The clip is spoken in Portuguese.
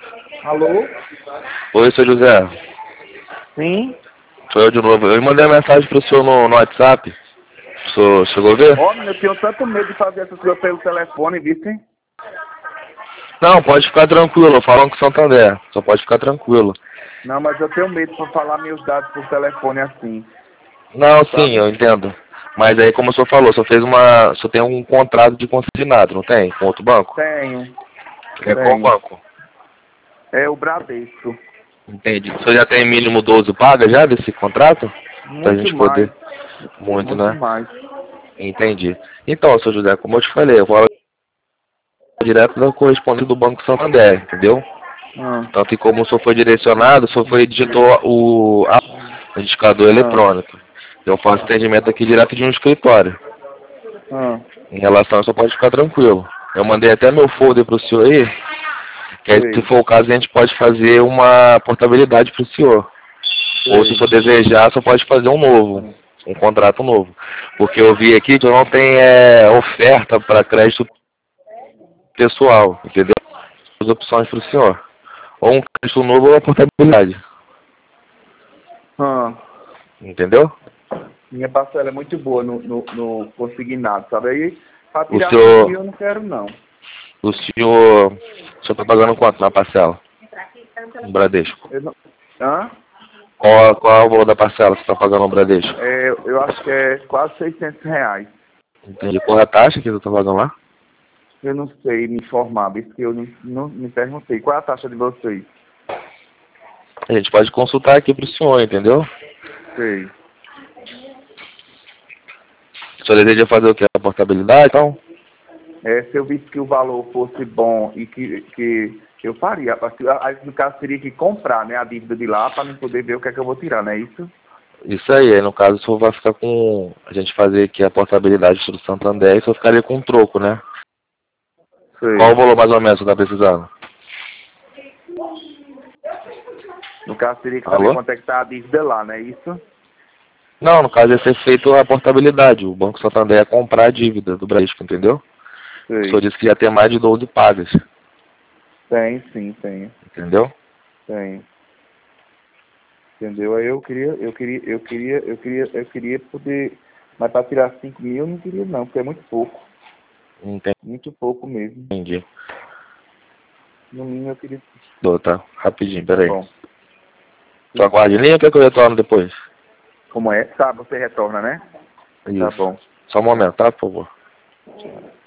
Alô? Oi, seu José. Sim? Sou eu de novo. Eu mandei uma mensagem pro senhor no WhatsApp. O senhor chegou a ver? Ó, eu tenho tanto medo de fazer essas coisas pelo telefone, viste? Não, pode ficar tranquilo. Falam com Santander. Só pode ficar tranquilo. Não, mas eu tenho medo de falar meus dados por telefone assim, Não, sim, sabe? eu entendo. Mas aí, como o senhor falou, o senhor tem um contrato de consignado, não tem? Com outro banco? Tenho, É qual tenho. banco? É o Bradesco. Entendi. O senhor já tem mínimo 12 pagas já desse contrato? Pra Muito gente mais, poder. Muito, muito né? mais. Entendi. Então, seu José, como eu te falei, eu vou direto da correspondente do Banco Santander, entendeu? Ah, Tanto que como o senhor foi direcionado, o senhor foi digitou o indicador ah, eletrônico. Eu faço atendimento aqui direto de um escritório. ah. Em relação a isso, pode ficar tranquilo. Eu mandei até meu folder pro senhor aí, que aí, se Sei, for o caso, a gente pode fazer uma portabilidade pro senhor. Ou se sei. for desejar, só pode fazer um novo, um contrato novo. Porque eu vi aqui que eu não tenho oferta para crédito pessoal, entendeu? As opções pro senhor. Ou um crédito novo ou uma portabilidade, Ah. entendeu? Minha parcela é muito boa no consignado, sabe? Aí, pra O tirar 5 senhor, mil eu não quero, não. o senhor tá pagando quanto na parcela? No Bradesco. Eu não... Hã? Qual é o valor da parcela que você tá pagando no Bradesco? Eu acho que é quase R$ 600. Entendi. Qual é a taxa que você tá pagando lá? Eu não sei me informar, isso que eu não me perguntei. Qual é a taxa de vocês? A gente pode consultar aqui pro senhor, entendeu? Sei. O senhor deseja fazer o quê? A portabilidade, então? Se eu visse que o valor fosse bom e que eu faria. Aí, no caso, teria que comprar, né, a dívida de lá para não poder ver o que é que eu vou tirar, não é isso? Isso aí no caso, o senhor vai ficar com... A gente fazer aqui a portabilidade do Santander e o senhor ficaria com um troco, né? Qual o Sei. valor mais ou menos que você tá precisando? No caso, teria que saber Alô? quanto é que tá a dívida lá, não é isso? Não, no caso ia ser feito a portabilidade. O Banco Santander ia comprar a dívida do Bradesco, entendeu? O senhor Sei. disse que já tem mais de 12 pagas, Tem, sim, tem. entendeu? Tem. Entendeu? Aí eu queria poder. Mas para tirar 5 mil eu não queria não, porque é muito pouco. Muito pouco mesmo. Entendi. No mínimo eu queria. Tá, rapidinho, Tá peraí. bom. Só Sim. aguarde em linha, quer que eu retorno depois? Como é? Tá, você retorna, né? Tá Isso. bom. Só um momento, tá, por favor?